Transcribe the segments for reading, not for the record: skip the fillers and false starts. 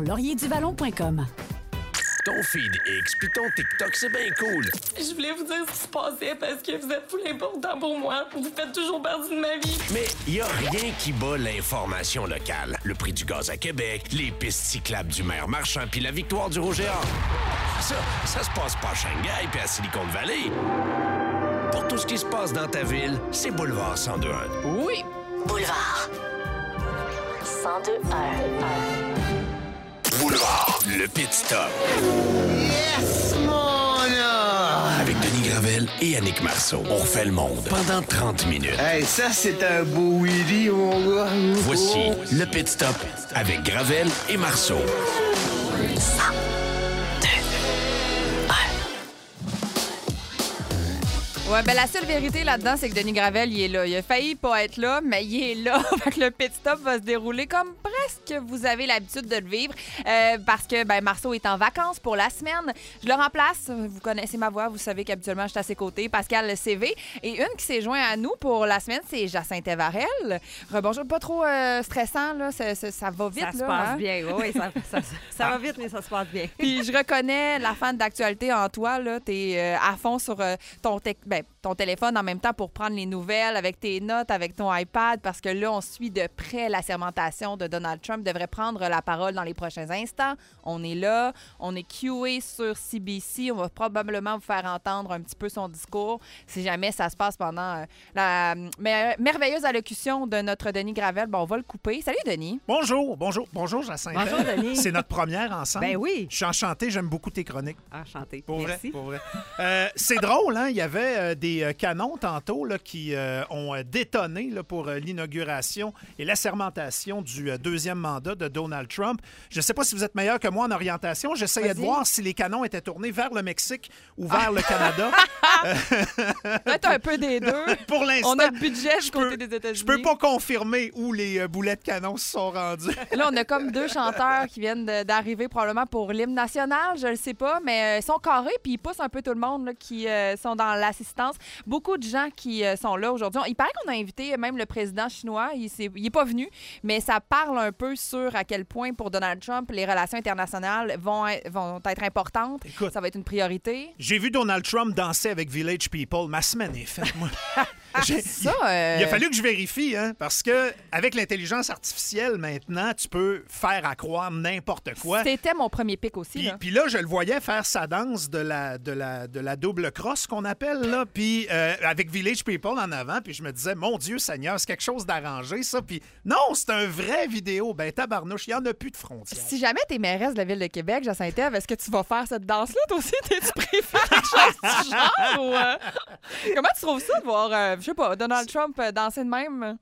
laurierduvalon.com. Ton feed X puis ton TikTok, c'est bien cool. Je voulais vous dire ce qui se passait parce que vous êtes full important pour moi. Vous faites toujours partie de ma vie. Mais y a rien qui bat l'information locale. Le prix du gaz à Québec, les pistes cyclables du maire Marchand puis la victoire du Rouge et Or. Ça se passe pas à Shanghai puis à Silicon Valley. Pour tout ce qui se passe dans ta ville, c'est Boulevard 102.1. Oui. Boulevard 102.1. Boulevard, le pit stop. Yes, mon homme! Avec Denis Gravel et Yannick Marceau. On refait le monde pendant 30 minutes. Hey, ça, c'est un beau Willy, mon gars. Voici le pit stop avec Gravel et Marceau. Ouais, ben la seule vérité là-dedans, c'est que Denis Gravel, il est là. Il a failli pas être là, mais il est là. Fait que le pit stop va se dérouler comme presque vous avez l'habitude de le vivre. Parce que ben Marceau est en vacances pour la semaine. Je le remplace. Vous connaissez ma voix. Vous savez qu'habituellement, je suis à ses côtés. Pascal CV. Et une qui s'est jointe à nous pour la semaine, c'est Jacinthe Evarel. Rebonjour. Pas trop stressant, là. Ça va vite, ça là. Se passe hein? bien. Oui, ça va vite, mais ça se passe bien. Puis je reconnais la fan d'actualité en toi, là. T'es à fond sur ton téléphone en même temps pour prendre les nouvelles avec tes notes, avec ton iPad, parce que là, on suit de près la sermentation de Donald Trump. Devrait prendre la parole dans les prochains instants. On est là, on est QA sur CBC. On va probablement vous faire entendre un petit peu son discours si jamais ça se passe pendant la merveilleuse allocution de notre Denis Gravel. Bon, on va le couper. Salut, Denis. Bonjour Jacinthe. Bonjour, Denis. C'est notre première ensemble. Ben oui. Je suis enchanté, j'aime beaucoup tes chroniques. Enchanté. Pour Merci. vrai. C'est drôle, hein? Il y avait des canons tantôt là, qui ont détonné là, pour l'inauguration et l'assermentation du deuxième mandat de Donald Trump. Je ne sais pas si vous êtes meilleur que moi en orientation. J'essayais de voir si les canons étaient tournés vers le Mexique ou vers le Canada. Peut-être un peu des deux. Pour l'instant, on a le budget du côté des États-Unis. Je peux pas confirmer où les boulets de canon se sont rendus. Là, on a comme deux chanteurs qui viennent d'arriver probablement pour l'hymne national, je le sais pas, mais ils sont carrés puis ils poussent un peu tout le monde là, qui sont dans l'assistance. Beaucoup de gens qui sont là aujourd'hui. Il paraît qu'on a invité même le président chinois. Il est pas venu, mais ça parle un peu sur à quel point pour Donald Trump, les relations internationales vont être importantes. Écoute, ça va être une priorité. J'ai vu Donald Trump danser avec Village People. Ma semaine est faite, moi. Il a fallu que je vérifie, hein, parce que avec l'intelligence artificielle, maintenant, tu peux faire à croire n'importe quoi. C'était mon premier pic aussi. Puis là, je le voyais faire sa danse de la double crosse qu'on appelle, là, puis avec Village People en avant, puis je me disais, mon Dieu Seigneur, c'est quelque chose d'arrangé, ça. Puis non, c'est un vrai vidéo. Ben tabarnouche, il n'y en a plus de frontières. Si jamais t'es mairesse de la Ville de Québec, Jacinthe, est-ce que tu vas faire cette danse-là, toi aussi? Tu préfères quelque chose du genre? Ou, comment tu trouves ça de voir, je sais pas, Donald Trump danser de même?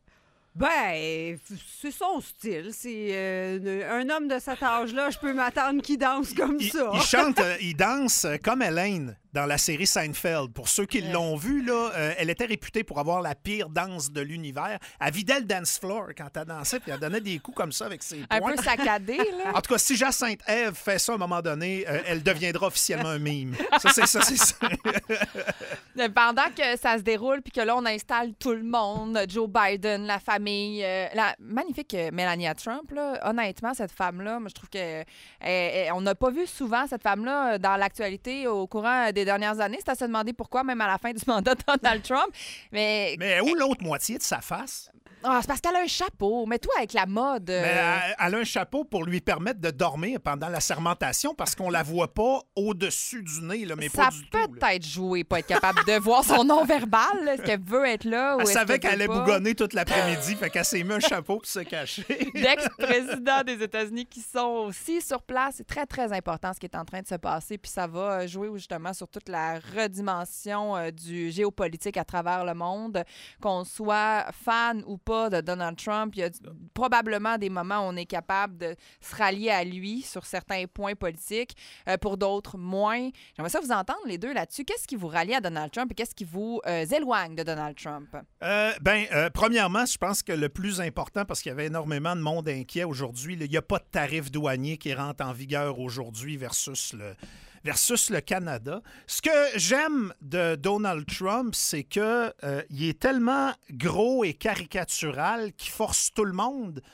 Ben, c'est son style. C'est un homme de cet âge-là, je peux m'attendre qu'il danse comme ça. Il chante, il danse comme Elaine dans la série Seinfeld. Pour ceux qui l'ont vu, là, elle était réputée pour avoir la pire danse de l'univers. Elle vidait le dance floor quand elle dansait, puis elle donnait des coups comme ça avec ses poings. Un peu saccadé, là. En tout cas, si Jacinthe Ève fait ça à un moment donné, elle deviendra officiellement un mime. Ça, c'est ça. Pendant que ça se déroule, puis que là, on installe tout le monde, Joe Biden, la famille, la magnifique Melania Trump, là, honnêtement, cette femme-là, moi, je trouve que on n'a pas vu souvent cette femme-là dans l'actualité au courant des dernières années. C'est à se demander pourquoi, même à la fin du mandat de Donald Trump. Mais où l'autre moitié de sa face? C'est parce qu'elle a un chapeau. Mais toi, avec la mode... Mais elle a un chapeau pour lui permettre de dormir pendant la sermentation parce qu'on la voit pas au-dessus du nez, là, mais ça pas du tout. Ça peut être joué, pas être capable de voir son nom verbal. Est-ce qu'elle veut être là? Elle ou savait qu'elle allait pas? bougonner toute l'après-midi, fait qu'elle s'est mis un chapeau pour se cacher. D'ex-présidents des États-Unis qui sont aussi sur place. C'est très, très important ce qui est en train de se passer. Puis ça va jouer justement sur toute la redimension du géopolitique à travers le monde. Qu'on soit fan ou pas de Donald Trump, il y a probablement des moments où on est capable de se rallier à lui sur certains points politiques. Pour d'autres, moins. J'aimerais ça vous entendre les deux là-dessus. Qu'est-ce qui vous rallie à Donald Trump et qu'est-ce qui vous éloigne de Donald Trump? Premièrement, je pense que le plus important, parce qu'il y avait énormément de monde inquiet aujourd'hui, il n'y a pas de tarif douanier qui rentre en vigueur aujourd'hui versus le Canada. Ce que j'aime de Donald Trump, c'est qu'il est tellement gros et caricatural qu'il force tout le monde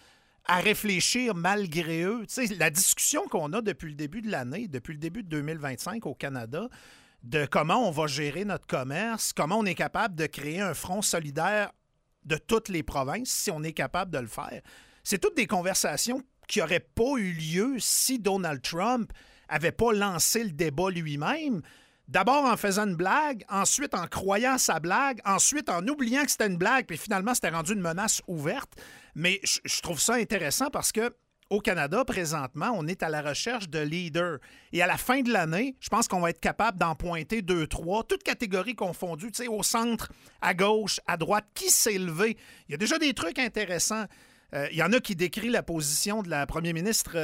à réfléchir malgré eux. Tu sais, la discussion qu'on a depuis le début de l'année, depuis le début de 2025 au Canada, de comment on va gérer notre commerce, comment on est capable de créer un front solidaire de toutes les provinces, si on est capable de le faire. C'est toutes des conversations qui n'auraient pas eu lieu si Donald Trump n'avait pas lancé le débat lui-même. D'abord en faisant une blague, ensuite en croyant à sa blague, ensuite en oubliant que c'était une blague, puis finalement, c'était rendu une menace ouverte. Mais je trouve ça intéressant parce que au Canada, présentement, on est à la recherche de leaders. Et à la fin de l'année, je pense qu'on va être capable d'en pointer 2, 3, toutes catégories confondues, tu sais, au centre, à gauche, à droite, qui s'est levé. Il y a déjà des trucs intéressants. Il y en a qui décrit la position de la première ministre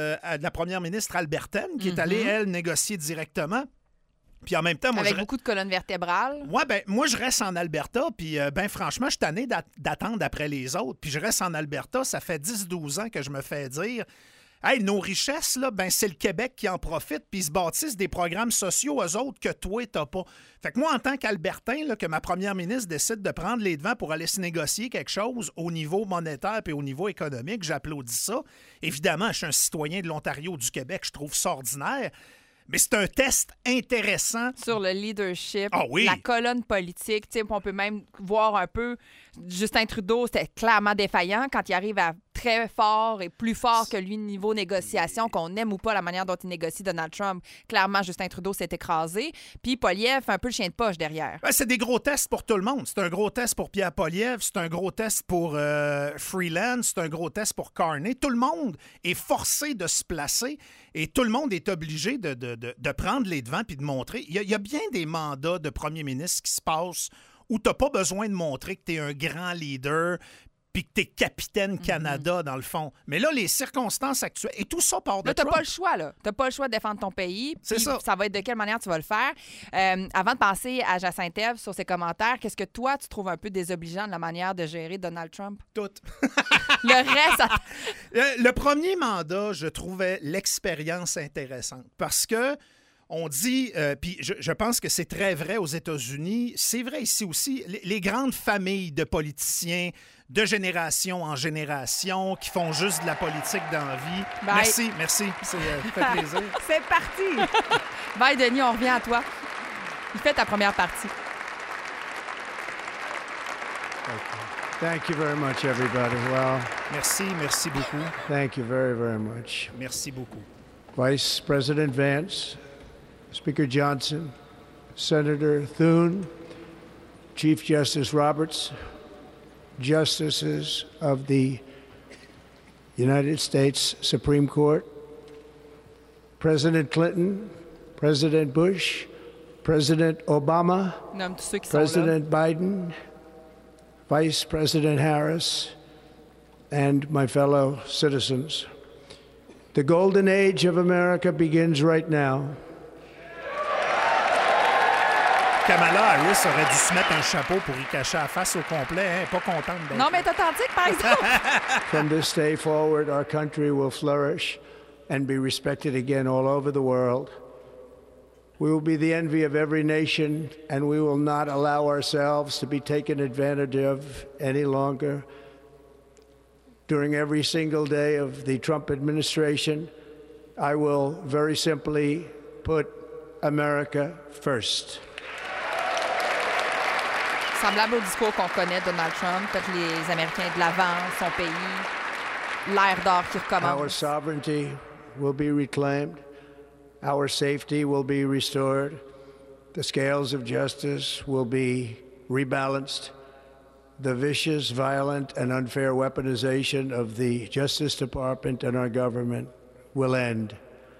albertaine, qui est allée, elle, négocier directement. Puis en même temps, avec beaucoup de colonnes vertébrales. Ouais, moi, je reste en Alberta, puis franchement, je suis tanné d'attendre après les autres. Puis je reste en Alberta, ça fait 10-12 ans que je me fais dire « Hey, nos richesses, là, c'est le Québec qui en profite, puis ils se bâtissent des programmes sociaux aux autres que toi, t'as pas. » Fait que moi, en tant qu'Albertain, là, que ma première ministre décide de prendre les devants pour aller se négocier quelque chose au niveau monétaire puis au niveau économique, j'applaudis ça. Évidemment, je suis un citoyen de l'Ontario, du Québec, je trouve ça ordinaire. Mais c'est un test intéressant. Sur le leadership, oui. La colonne politique. On peut même voir un peu, Justin Trudeau, c'était clairement défaillant quand il arrive à très fort et plus fort que lui niveau négociation, qu'on aime ou pas la manière dont il négocie Donald Trump. Clairement, Justin Trudeau s'est écrasé. Puis Poilievre fait un peu le chien de poche derrière. C'est des gros tests pour tout le monde. C'est un gros test pour Pierre Poilievre, c'est un gros test pour Freeland, c'est un gros test pour Carney. Tout le monde est forcé de se placer et tout le monde est obligé de prendre les devants puis de montrer. Il y a bien des mandats de premier ministre qui se passent où tu n'as pas besoin de montrer que tu es un grand leader puis que tu es capitaine Canada, dans le fond. Mais là, les circonstances actuelles, et tout ça part de là, tu n'as Trump. pas le choix, là. Tu n'as pas le choix de défendre ton pays. C'est ça. Ça va être de quelle manière tu vas le faire. Avant de passer à Jacinthe Ève sur ses commentaires, qu'est-ce que toi, tu trouves un peu désobligeant de la manière de gérer Donald Trump? Tout. Le reste... Le premier mandat, je trouvais l'expérience intéressante parce que on dit, puis je pense que c'est très vrai aux États-Unis, c'est vrai ici aussi, les grandes familles de politiciens de génération en génération qui font juste de la politique dans la vie. Bye. Merci, ça fait plaisir. C'est parti! Bye, Denis, on revient à toi. Fais ta première partie. Thank you very much, everybody. Well, merci beaucoup. thank you very, very much. Merci beaucoup. Vice President Vance, Speaker Johnson, Senator Thune, Chief Justice Roberts, Justices of the United States Supreme Court, President Clinton, President Bush, President Obama, Nomme tous ceux qui sont là. President Biden, Vice President Harris, and my fellow citizens. The golden age of America begins right now. Kamala Harris aurait dû se mettre un chapeau pour y cacher la face au complet. Hein? Pas contente d'être Non, mais t'es authentique, par exemple. From this day forward, our country will flourish and be respected again all over the world. We will be the envy of every nation, and we will not allow ourselves to be taken advantage of any longer. During every single day of the Trump administration, I will very simply put America first. Semblable au discours qu'on connaît de Donald Trump, peut-être les Américains de l'avant, son pays, l'ère d'or qui Our recommence. sovereignty will be reclaimed. Our safety will be restored. The scales of justice will be rebalanced. The vicious, violent, and unfair weaponization of the Justice Department and our government will end.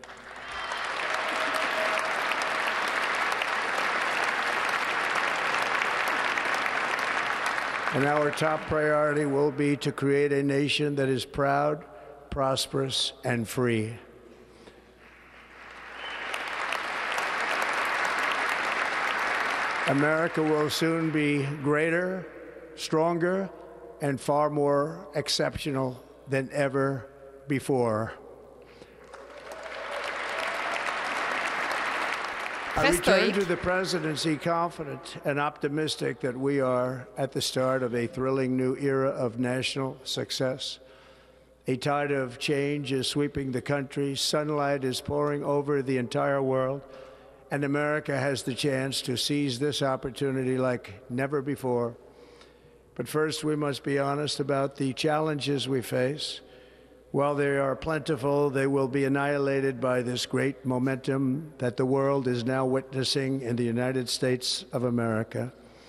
And our top priority will be to create a nation that is proud, prosperous, and free. America will soon be greater, stronger, and far more exceptional than ever before. I return to the presidency confident and optimistic that we are at the start of a thrilling new era of national success. A tide of change is sweeping the country. Sunlight is pouring over the entire world. And America has the chance to seize this opportunity like never before. But first, we must be honest about the challenges we face. While they are plentiful, they will be annihilated by this great momentum that the world is now witnessing in the United States of America.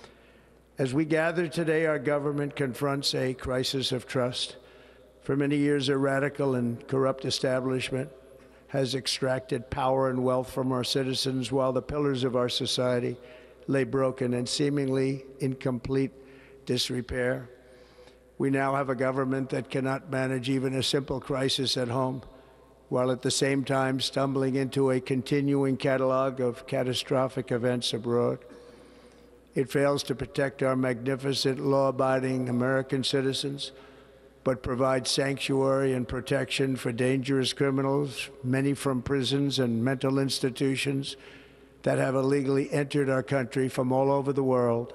As we gather today, our government confronts a crisis of trust. For many years, a radical and corrupt establishment has extracted power and wealth from our citizens while the pillars of our society lay broken and seemingly in complete disrepair. We now have a government that cannot manage even a simple crisis at home, while at the same time stumbling into a continuing catalog of catastrophic events abroad. It fails to protect our magnificent, law-abiding American citizens, but provides sanctuary and protection for dangerous criminals, many from prisons and mental institutions that have illegally entered our country from all over the world.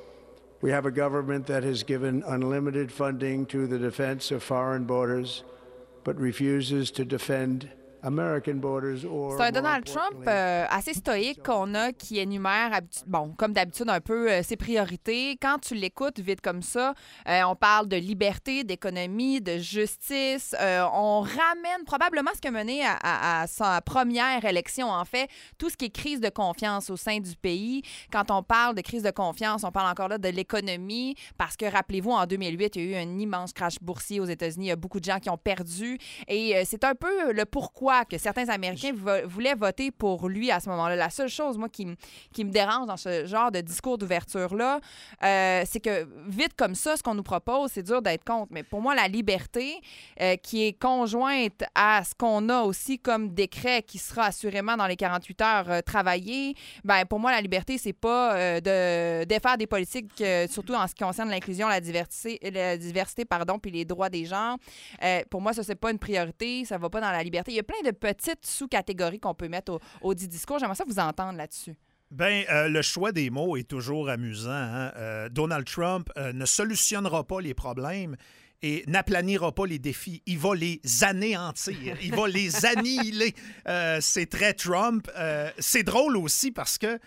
We have a government that has given unlimited funding to the defense of foreign borders, but refuses to defend American borders or, c'est un Donald Trump assez stoïque qu'on a qui énumère, comme d'habitude, un peu ses priorités. Quand tu l'écoutes vite comme ça, on parle de liberté, d'économie, de justice. On ramène probablement ce qui a mené à sa première élection, en fait, tout ce qui est crise de confiance au sein du pays. Quand on parle de crise de confiance, on parle encore là de l'économie, parce que, rappelez-vous, en 2008, il y a eu un immense crash boursier aux États-Unis. Il y a beaucoup de gens qui ont perdu. Et c'est un peu le pourquoi que certains Américains voulaient voter pour lui à ce moment-là. La seule chose, moi, qui me dérange dans ce genre de discours d'ouverture-là, c'est que vite comme ça, ce qu'on nous propose, c'est dur d'être contre. Mais pour moi, la liberté, qui est conjointe à ce qu'on a aussi comme décret qui sera assurément dans les 48 heures travaillé, ben pour moi, la liberté, c'est pas de défaire des politiques, surtout en ce qui concerne l'inclusion, la diversité, puis les droits des gens. Pour moi, ça, c'est pas une priorité. Ça va pas dans la liberté. Il y a plein de petites sous-catégories qu'on peut mettre au dit discours. J'aimerais ça vous entendre là-dessus. Bien, le choix des mots est toujours amusant. Hein? Donald Trump ne solutionnera pas les problèmes et n'aplanira pas les défis. Il va les anéantir. Il va les annihiler. C'est très Trump. C'est drôle aussi parce que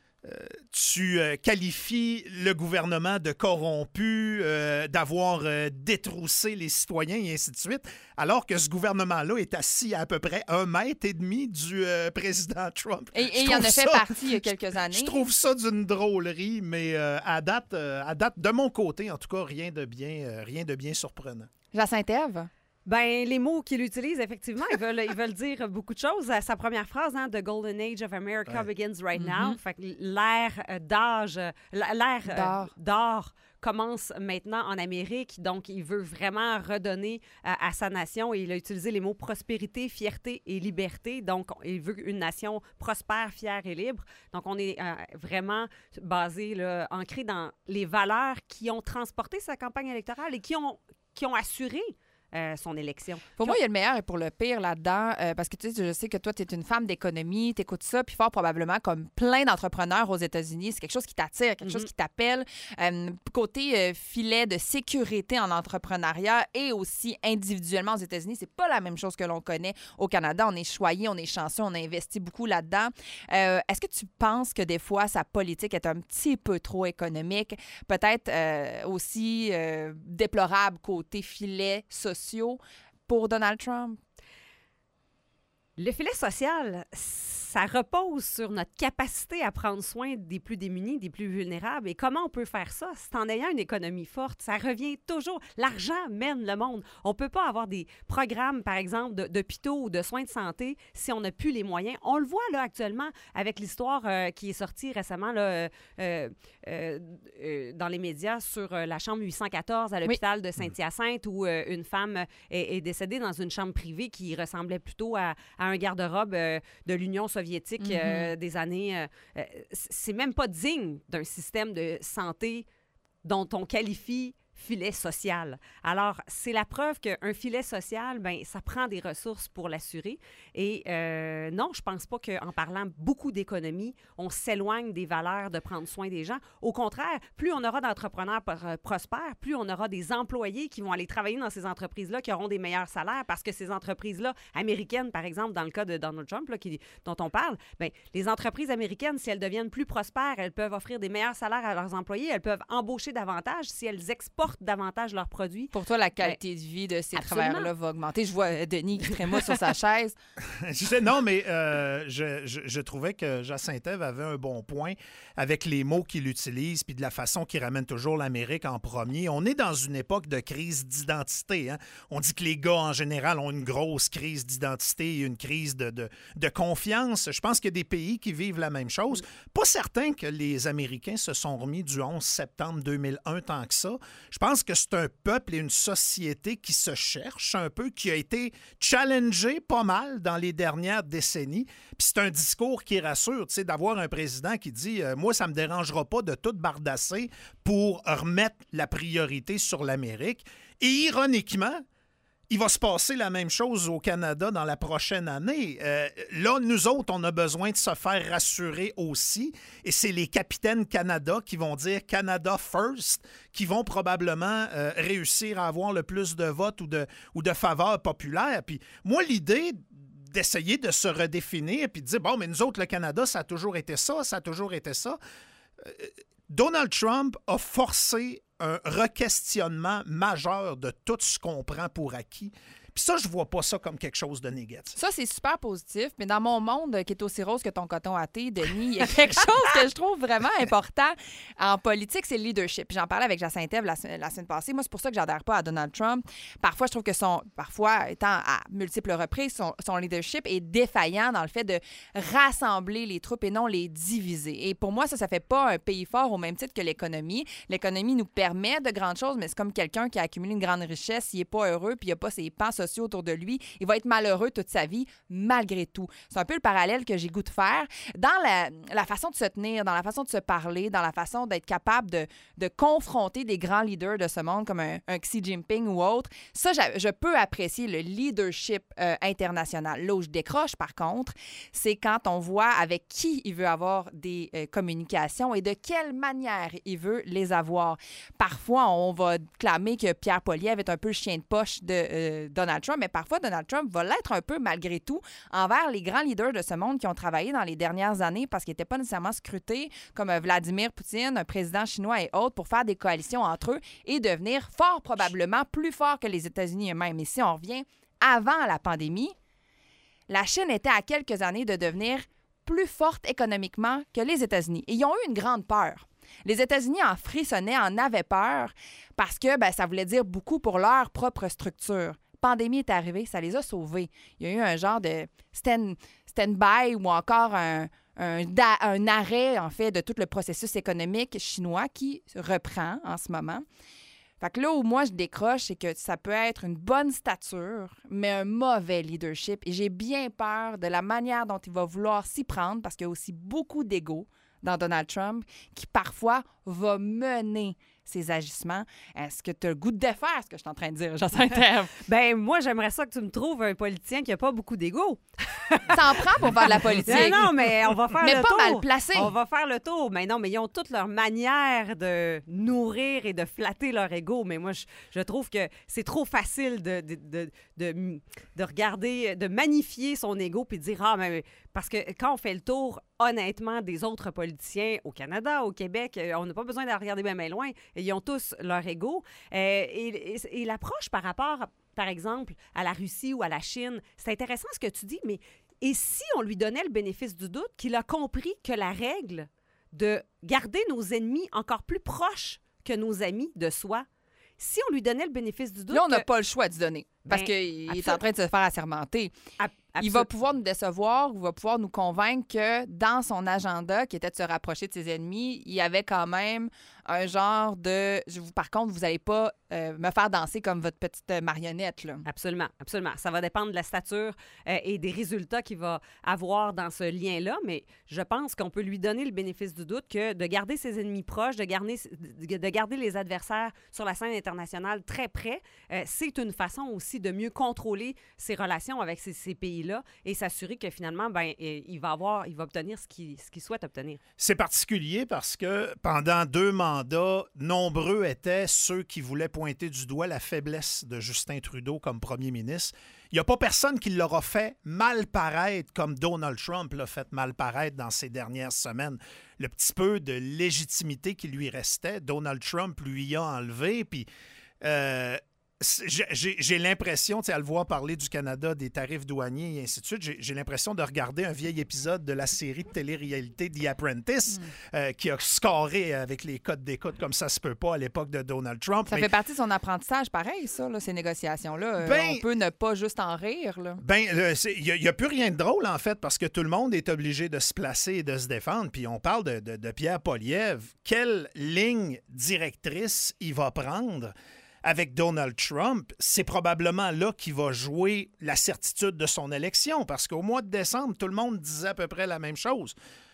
tu qualifies le gouvernement de corrompu, d'avoir détroussé les citoyens et ainsi de suite, alors que ce gouvernement-là est assis à peu près 1,5 mètre du président Trump. Et il en a fait partie il y a quelques années. Je trouve ça d'une drôlerie, mais à date, de mon côté, en tout cas, rien de bien surprenant. Jacinthe Ève? Ben, les mots qu'il utilise, effectivement, ils veulent dire beaucoup de choses. Sa première phrase, The Golden Age of America begins right now. Fait que l'ère d'or commence maintenant en Amérique. Donc, il veut vraiment redonner à sa nation. Et il a utilisé les mots prospérité, fierté et liberté. Donc, il veut une nation prospère, fière et libre. Donc, on est vraiment basé, là, ancré dans les valeurs qui ont transporté sa campagne électorale et qui ont assuré son élection. Pour moi, il y a le meilleur et pour le pire là-dedans, parce que tu sais, je sais que toi, tu es une femme d'économie, tu écoutes ça, puis fort probablement, comme plein d'entrepreneurs aux États-Unis, c'est quelque chose qui t'attire, quelque chose qui t'appelle. Côté filet de sécurité en entrepreneuriat et aussi individuellement aux États-Unis, c'est pas la même chose que l'on connaît au Canada. On est choyé, on est chanceux, on a investi beaucoup là-dedans. Est-ce que tu penses que des fois, sa politique est un petit peu trop économique, peut-être aussi déplorable côté filet social pour Donald Trump? Le filet social, ça repose sur notre capacité à prendre soin des plus démunis, des plus vulnérables. Et comment on peut faire ça? C'est en ayant une économie forte. Ça revient toujours. L'argent mène le monde. On ne peut pas avoir des programmes, par exemple, d'hôpitaux ou de soins de santé si on n'a plus les moyens. On le voit là actuellement avec l'histoire qui est sortie récemment là, dans les médias sur la chambre 814 à l'hôpital de Saint-Hyacinthe où une femme est décédée dans une chambre privée qui ressemblait plutôt à un garde-robe de l'Union soviétique des années... c'est même pas digne d'un système de santé dont on qualifie filet social. Alors, c'est la preuve qu'un filet social, ben ça prend des ressources pour l'assurer. Et non, je pense pas qu'en parlant beaucoup d'économie, on s'éloigne des valeurs de prendre soin des gens. Au contraire, plus on aura d'entrepreneurs prospères, plus on aura des employés qui vont aller travailler dans ces entreprises-là, qui auront des meilleurs salaires, parce que ces entreprises-là, américaines, par exemple, dans le cas de Donald Trump, là, dont on parle, bien, les entreprises américaines, si elles deviennent plus prospères, elles peuvent offrir des meilleurs salaires à leurs employés, elles peuvent embaucher davantage si elles exportent davantage leurs produits. Pour toi, la qualité de vie de ces travailleurs-là va augmenter. Je vois Denis qui trémoule sur sa chaise. Non, mais je trouvais que Jacinthe-Ève avait un bon point avec les mots qu'il utilise puis de la façon qu'il ramène toujours l'Amérique en premier. On est dans une époque de crise d'identité. Hein? On dit que les gars, en général, ont une grosse crise d'identité et une crise de confiance. Je pense qu'il y a des pays qui vivent la même chose. Pas certain que les Américains se sont remis du 11 septembre 2001 tant que ça. Je pense que c'est un peuple et une société qui se cherche un peu, qui a été challengé pas mal dans les dernières décennies. Puis c'est un discours qui rassure, tu sais, d'avoir un président qui dit moi, ça me dérangera pas de tout bardasser pour remettre la priorité sur l'Amérique. Et ironiquement, il va se passer la même chose au Canada dans la prochaine année. Là, nous autres, on a besoin de se faire rassurer aussi. Et c'est les capitaines Canada qui vont dire Canada first, qui vont probablement réussir à avoir le plus de votes ou de faveurs populaires. Puis moi, l'idée d'essayer de se redéfinir puis de dire, bon, mais nous autres, le Canada, ça a toujours été ça, ça a toujours été ça. Donald Trump a forcé un requestionnement majeur de tout ce qu'on prend pour acquis. Puis ça, je vois pas ça comme quelque chose de négatif. Ça, c'est super positif, mais dans mon monde qui est aussi rose que ton coton à thé, Denis, il y a quelque chose que je trouve vraiment important en politique, c'est le leadership. J'en parlais avec Jacinthe-Ève la semaine passée. Moi, c'est pour ça que j'adhère pas à Donald Trump. Parfois, je trouve que parfois, étant à multiples reprises, son leadership est défaillant dans le fait de rassembler les troupes et non les diviser. Et pour moi, ça fait pas un pays fort au même titre que l'économie. L'économie nous permet de grandes choses, mais c'est comme quelqu'un qui a accumulé une grande richesse, il est pas heureux, puis il a pas ses pans sociaux autour de lui, il va être malheureux toute sa vie, malgré tout. C'est un peu le parallèle que j'ai goût de faire dans la façon de se tenir, dans la façon de se parler, dans la façon d'être capable de confronter des grands leaders de ce monde comme un Xi Jinping ou autre. Ça, je peux apprécier le leadership international. Là où je décroche, par contre, c'est quand on voit avec qui il veut avoir des communications et de quelle manière il veut les avoir. Parfois, on va clamer que Pierre Poilievre est un peu le chien de poche de Donald Trump, mais parfois, Donald Trump va l'être un peu malgré tout envers les grands leaders de ce monde qui ont travaillé dans les dernières années parce qu'ils n'étaient pas nécessairement scrutés comme Vladimir Poutine, un président chinois et autres, pour faire des coalitions entre eux et devenir fort probablement plus fort que les États-Unis eux-mêmes. Et si on revient avant la pandémie, la Chine était à quelques années de devenir plus forte économiquement que les États-Unis. Et ils ont eu une grande peur. Les États-Unis en frissonnaient, en avaient peur parce que ça voulait dire beaucoup pour leur propre structure. La pandémie est arrivée, ça les a sauvés. Il y a eu un genre de stand-by ou encore un arrêt, en fait, de tout le processus économique chinois qui reprend en ce moment. Fait que là où moi je décroche, c'est que ça peut être une bonne stature, mais un mauvais leadership. Et j'ai bien peur de la manière dont il va vouloir s'y prendre, parce qu'il y a aussi beaucoup d'ego dans Donald Trump, qui parfois va mener ses agissements. Est-ce que tu as le goût de défaire ce que je suis en train de dire, Jacinthe-Ève? Ben moi, j'aimerais ça que tu me trouves un politicien qui n'a pas beaucoup d'ego. Ça en prend pour faire de la politique. Non, mais on va faire mais le pas tour. mal placé. On va faire le tour. Mais non, mais ils ont toutes leur manière de nourrir et de flatter leur ego. Mais moi, je trouve que c'est trop facile de regarder, de magnifier son ego puis de dire, ah, mais parce que quand on fait le tour, honnêtement, des autres politiciens au Canada, au Québec, on n'a pas besoin de regarder bien loin. Ils ont tous leur ego. Et l'approche par rapport, par exemple, à la Russie ou à la Chine, c'est intéressant ce que tu dis, mais et si on lui donnait le bénéfice du doute, qu'il a compris que la règle de garder nos ennemis encore plus proches que nos amis de soi, si on lui donnait le bénéfice du doute... Là, on n'a pas le choix de se donner. Parce Ben, qu'il est en train de se faire assermenter. Il Absol- va pouvoir nous décevoir ou va pouvoir nous convaincre que dans son agenda, qui était de se rapprocher de ses ennemis, il y avait quand même un genre de... Par contre, vous n'allez pas me faire danser comme votre petite marionnette. Là. Absolument, absolument. Ça va dépendre de la stature et des résultats qu'il va avoir dans ce lien-là, mais je pense qu'on peut lui donner le bénéfice du doute que de garder ses ennemis proches, de garder les adversaires sur la scène internationale très près, c'est une façon aussi de mieux contrôler ses relations avec ces pays-là et s'assurer que finalement, il va obtenir ce qu'il souhaite obtenir. C'est particulier parce que pendant 2 mandats, nombreux étaient ceux qui voulaient pointer du doigt la faiblesse de Justin Trudeau comme premier ministre. Il n'y a pas personne qui l'aura fait mal paraître comme Donald Trump l'a fait mal paraître dans ces dernières semaines. Le petit peu de légitimité qui lui restait, Donald Trump lui a enlevé, puis... j'ai l'impression, à le voir parler du Canada, des tarifs douaniers et ainsi de suite, j'ai l'impression de regarder un vieil épisode de la série de télé-réalité The Apprentice qui a scoré avec les codes d'écoute comme ça se peut pas à l'époque de Donald Trump. Ça fait partie de son apprentissage, pareil, ça, là, ces négociations-là. On peut ne pas juste en rire. Il n'y a plus rien de drôle, en fait, parce que tout le monde est obligé de se placer et de se défendre. Puis on parle de Pierre Poilievre. Quelle ligne directrice il va prendre avec Donald Trump? C'est probablement là qu'il va jouer la certitude de son élection, parce qu'au mois de décembre, tout le monde disait à peu près la même chose.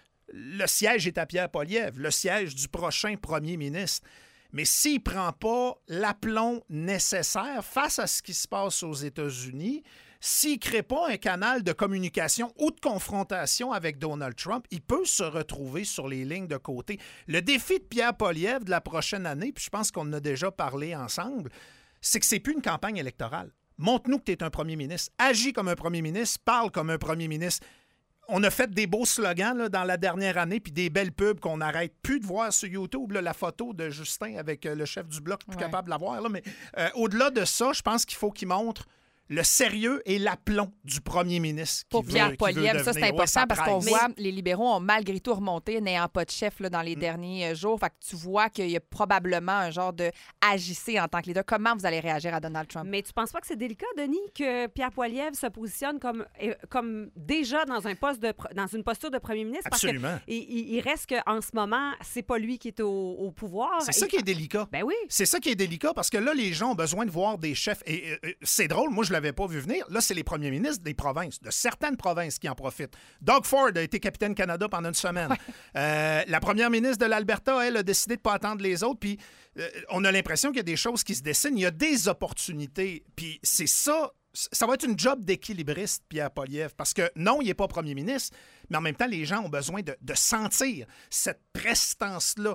Le siège est à Pierre Poilievre, le siège du prochain premier ministre. Mais s'il ne prend pas l'aplomb nécessaire face à ce qui se passe aux États-Unis, s'il ne crée pas un canal de communication ou de confrontation avec Donald Trump, il peut se retrouver sur les lignes de côté. Le défi de Pierre Poilievre de la prochaine année, puis je pense qu'on en a déjà parlé ensemble, c'est que c'est plus une campagne électorale. Montre-nous que tu es un premier ministre. Agis comme un premier ministre, parle comme un premier ministre. On a fait des beaux slogans là, dans la dernière année, puis des belles pubs qu'on n'arrête plus de voir sur YouTube. Là, la photo de Justin avec le chef du Bloc, je suis plus capable de la voir. Là, mais au-delà de ça, je pense qu'il faut qu'il montre le sérieux et l'aplomb du premier ministre. Pour Pierre Poilievre, ça, c'est important parce qu'on voit les libéraux ont malgré tout remonté, n'ayant pas de chef là, dans les derniers jours. Fait que tu vois qu'il y a probablement un genre de agissez en tant que leader. Comment vous allez réagir à Donald Trump? Mais tu penses pas que c'est délicat, Denis, que Pierre Poilievre se positionne comme déjà dans une posture de premier ministre? Absolument. Parce il reste qu'en ce moment, c'est pas lui qui est au pouvoir. C'est ça qui est délicat. Ben oui. C'est ça qui est délicat parce que là, les gens ont besoin de voir des chefs. Et c'est drôle, moi, je l'avais pas vu venir. Là, c'est les premiers ministres des provinces, de certaines provinces qui en profitent. Doug Ford a été capitaine Canada pendant une semaine. Ouais. La première ministre de l'Alberta, elle, a décidé de ne pas attendre les autres. Puis on a l'impression qu'il y a des choses qui se dessinent. Il y a des opportunités. Puis c'est ça. Ça va être une job d'équilibriste, Pierre Poilievre, parce que non, il n'est pas premier ministre, mais en même temps, les gens ont besoin de sentir cette prestance-là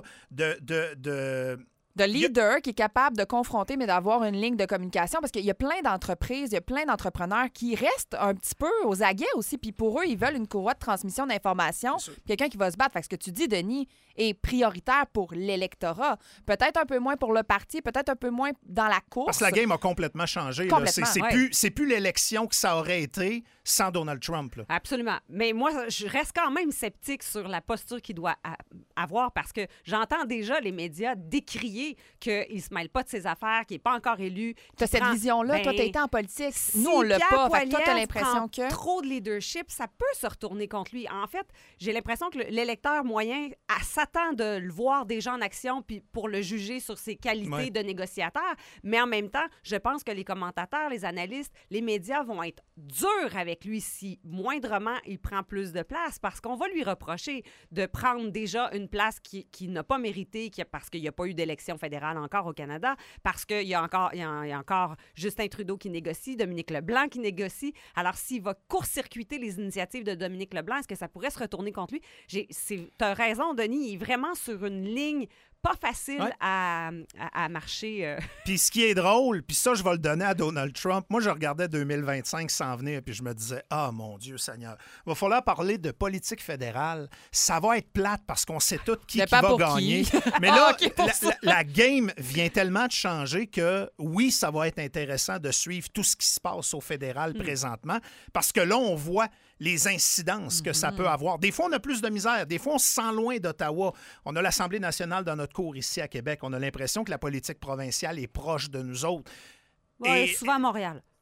de leader qui est capable de confronter, mais d'avoir une ligne de communication. Parce qu'il y a plein d'entreprises, il y a plein d'entrepreneurs qui restent un petit peu aux aguets aussi. Puis pour eux, ils veulent une courroie de transmission d'informations. Quelqu'un qui va se battre. Fait que ce que tu dis, Denis, est prioritaire pour l'électorat. Peut-être un peu moins pour le parti, peut-être un peu moins dans la course. Parce que la game a complètement changé. C'est plus l'élection que ça aurait été sans Donald Trump. Là. Absolument. Mais moi, je reste quand même sceptique sur la posture qu'il doit avoir parce que j'entends déjà les médias décrier qu'il ne se mêle pas de ses affaires, qu'il n'est pas encore élu. Tu as cette vision-là. Toi, tu as été en politique. Nous, on l'a pas. Fait que toi, tu as l'impression que... trop de leadership, ça peut se retourner contre lui. En fait, j'ai l'impression que l'électeur moyen s'attend de le voir déjà en action puis pour le juger sur ses qualités de négociateur. Mais en même temps, je pense que les commentateurs, les analystes, les médias vont être durs avec lui si moindrement il prend plus de place parce qu'on va lui reprocher de prendre déjà une place qui n'a pas mérité parce qu'il n'y a pas eu d'élection fédérale encore au Canada, parce qu'il y a encore Justin Trudeau qui négocie, Dominique Leblanc qui négocie. Alors, s'il va court-circuiter les initiatives de Dominique Leblanc, est-ce que ça pourrait se retourner contre lui? Tu as raison, Denis, il est vraiment sur une ligne pas facile à marcher. Puis ce qui est drôle, puis ça, je vais le donner à Donald Trump. Moi, je regardais 2025 s'en venir, puis je me disais, ah, mon Dieu Seigneur, il va falloir parler de politique fédérale. Ça va être plate parce qu'on sait tout qui va gagner. Mais là, la game vient tellement de changer que, oui, ça va être intéressant de suivre tout ce qui se passe au fédéral présentement, parce que là, on voit les incidences que ça peut avoir. Des fois, on a plus de misère. Des fois, on se sent loin d'Ottawa. On a l'Assemblée nationale dans notre cour ici à Québec. On a l'impression que la politique provinciale est proche de nous autres. Ouais, souvent à Montréal.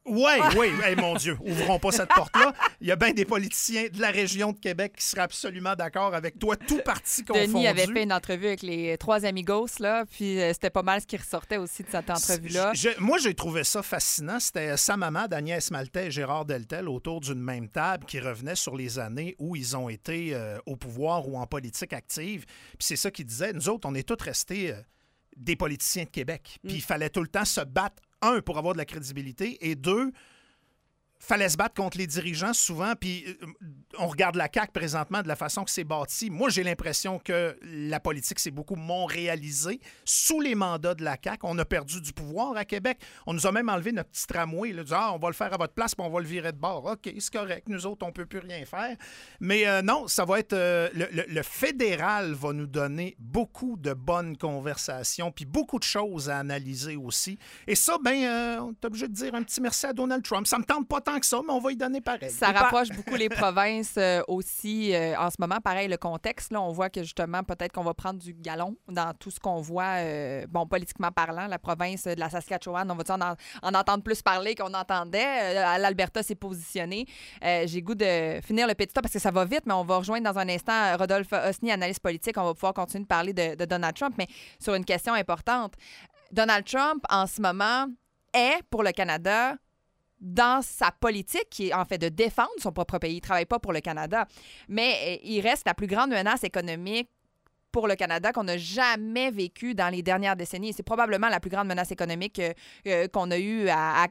Oui, hey, mon Dieu, ouvrons pas cette porte-là. Il y a bien des politiciens de la région de Québec qui seraient absolument d'accord avec toi, tout parti confondu. Denis avait fait une entrevue avec les 3 amigos, là, puis c'était pas mal ce qui ressortait aussi de cette entrevue-là. Moi, j'ai trouvé ça fascinant. C'était sa maman, Agnès Maltais et Gérard Deltel, autour d'une même table qui revenaient sur les années où ils ont été au pouvoir ou en politique active. Puis c'est ça qu'ils disaient. Nous autres, on est tous restés des politiciens de Québec. Puis il fallait tout le temps se battre, un, pour avoir de la crédibilité, et deux, fallait se battre contre les dirigeants souvent, puis on regarde la CAQ présentement de la façon que c'est bâti. Moi, j'ai l'impression que la politique s'est beaucoup montréalisée. Sous les mandats de la CAQ, on a perdu du pouvoir à Québec. On nous a même enlevé notre petit tramway. Là, disant, on va le faire à votre place, puis on va le virer de bord. OK, c'est correct. Nous autres, on ne peut plus rien faire. Mais non, ça va être... le fédéral va nous donner beaucoup de bonnes conversations, puis beaucoup de choses à analyser aussi. Et ça, on est obligé de dire un petit merci à Donald Trump. Ça me tente pas tant que ça, mais on va y donner pareil. Ça rapproche beaucoup les provinces aussi en ce moment. Pareil, le contexte, là, on voit que justement, peut-être qu'on va prendre du galon dans tout ce qu'on voit, politiquement parlant. La province de la Saskatchewan, on va en entendre plus parler qu'on entendait. L'Alberta s'est positionné. J'ai goût de finir le petit temps parce que ça va vite, mais on va rejoindre dans un instant Rodolphe Osny, analyste politique. On va pouvoir continuer de parler de Donald Trump, mais sur une question importante. Donald Trump, en ce moment, est, pour le Canada, dans sa politique, qui est en fait de défendre son propre pays. Il ne travaille pas pour le Canada. Mais il reste la plus grande menace économique pour le Canada qu'on n'a jamais vécue dans les dernières décennies. C'est probablement la plus grande menace économique qu'on a eu à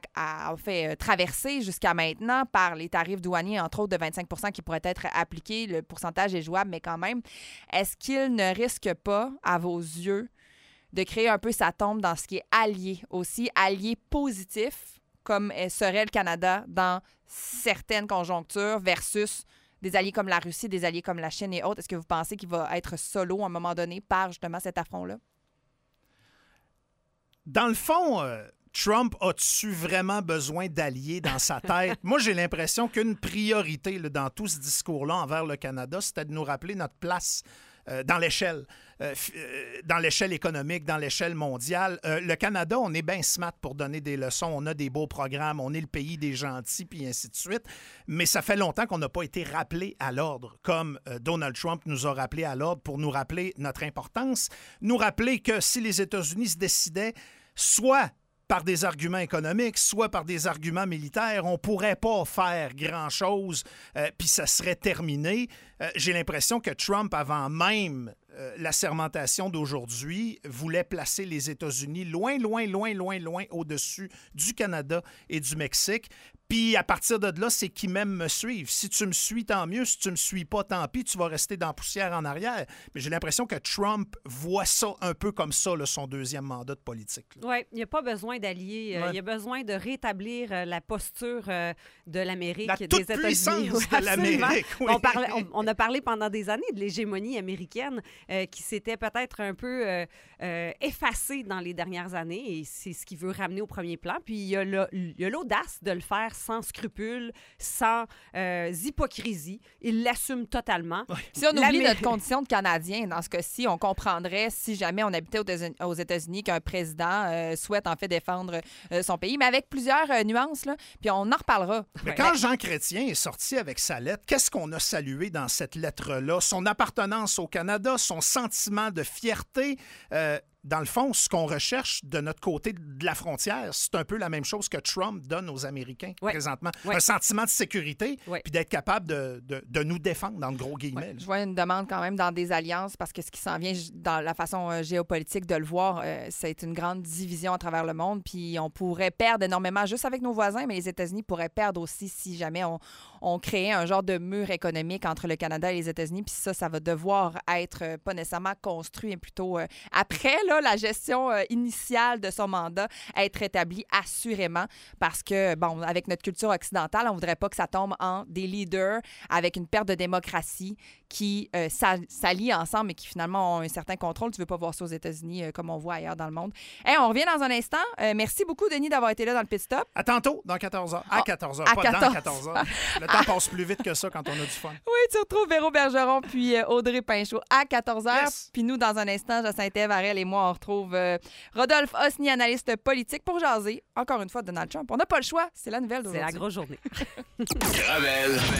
traverser jusqu'à maintenant par les tarifs douaniers, entre autres de 25 % qui pourraient être appliqués. Le pourcentage est jouable, mais quand même. Est-ce qu'il ne risque pas, à vos yeux, de créer un peu sa tombe dans ce qui est allié aussi, allié positif, comme serait le Canada dans certaines conjonctures versus des alliés comme la Russie, des alliés comme la Chine et autres? Est-ce que vous pensez qu'il va être solo à un moment donné par justement cet affront-là? Dans le fond, Trump a-tu vraiment besoin d'alliés dans sa tête? Moi, j'ai l'impression qu'une priorité là, dans tout ce discours-là envers le Canada, c'était de nous rappeler notre place dans l'échelle économique, dans l'échelle mondiale. Le Canada, on est bien smart pour donner des leçons. On a des beaux programmes, on est le pays des gentils, puis ainsi de suite. Mais ça fait longtemps qu'on n'a pas été rappelé à l'ordre, comme Donald Trump nous a rappelé à l'ordre pour nous rappeler notre importance, nous rappeler que si les États-Unis se décidaient soit par des arguments économiques, soit par des arguments militaires, on ne pourrait pas faire grand-chose, puis ça serait terminé. J'ai l'impression que Trump, avant même la sermentation d'aujourd'hui, voulait placer les États-Unis loin au-dessus du Canada et du Mexique. Puis à partir de là, c'est qui m'aime me suivre. Si tu me suis, tant mieux. Si tu me suis pas, tant pis. Tu vas rester dans la poussière en arrière. Mais j'ai l'impression que Trump voit ça un peu comme ça, là, son deuxième mandat de politique. Oui, il n'y a pas besoin d'alliés. Il y a besoin de rétablir la posture de l'Amérique, des États-Unis. La toute-puissance de l'Amérique, oui. On a parlé pendant des années de l'hégémonie américaine qui s'était peut-être un peu effacée dans les dernières années. Et c'est ce qu'il veut ramener au premier plan. Puis il y a l'audace de le faire sans scrupules, sans hypocrisie. Il l'assume totalement. Oui. Si on oublie notre condition de Canadien, dans ce cas-ci, on comprendrait si jamais on habitait aux États-Unis qu'un président souhaite en fait défendre son pays, mais avec plusieurs nuances, là, puis on en reparlera. Mais quand Jean Chrétien est sorti avec sa lettre, qu'est-ce qu'on a salué dans cette lettre-là? Son appartenance au Canada, son sentiment de fierté. Dans le fond, ce qu'on recherche de notre côté de la frontière, c'est un peu la même chose que Trump donne aux Américains présentement. Un sentiment de sécurité, puis d'être capable de nous défendre, dans le gros guillemets. Je vois une demande quand même dans des alliances, parce que ce qui s'en vient dans la façon géopolitique de le voir, c'est une grande division à travers le monde, puis on pourrait perdre énormément juste avec nos voisins, mais les États-Unis pourraient perdre aussi si jamais on créait un genre de mur économique entre le Canada et les États-Unis, puis ça va devoir être pas nécessairement construit, mais plutôt après, là, la gestion initiale de son mandat être rétablie assurément parce que, bon, avec notre culture occidentale, on ne voudrait pas que ça tombe en des leaders avec une perte de démocratie qui s'allient ensemble et qui finalement ont un certain contrôle. Tu ne veux pas voir ça aux États-Unis comme on voit ailleurs dans le monde. On revient dans un instant. Merci beaucoup, Denis, d'avoir été là dans le pit stop. À tantôt, dans 14 heures. À 14 heures, pas dans 14 heures. Le temps passe plus vite que ça quand on a du fun. Oui, tu retrouves Véro Bergeron puis Audrey Pinchot à 14 heures. Yes. Puis nous, dans un instant, Jacinthe Varel et moi, On retrouve Rodolphe Osny, analyste politique, pour jaser, encore une fois, Donald Trump. On n'a pas le choix, c'est la nouvelle C'est d'aujourd'hui. la grosse journée. Gravel.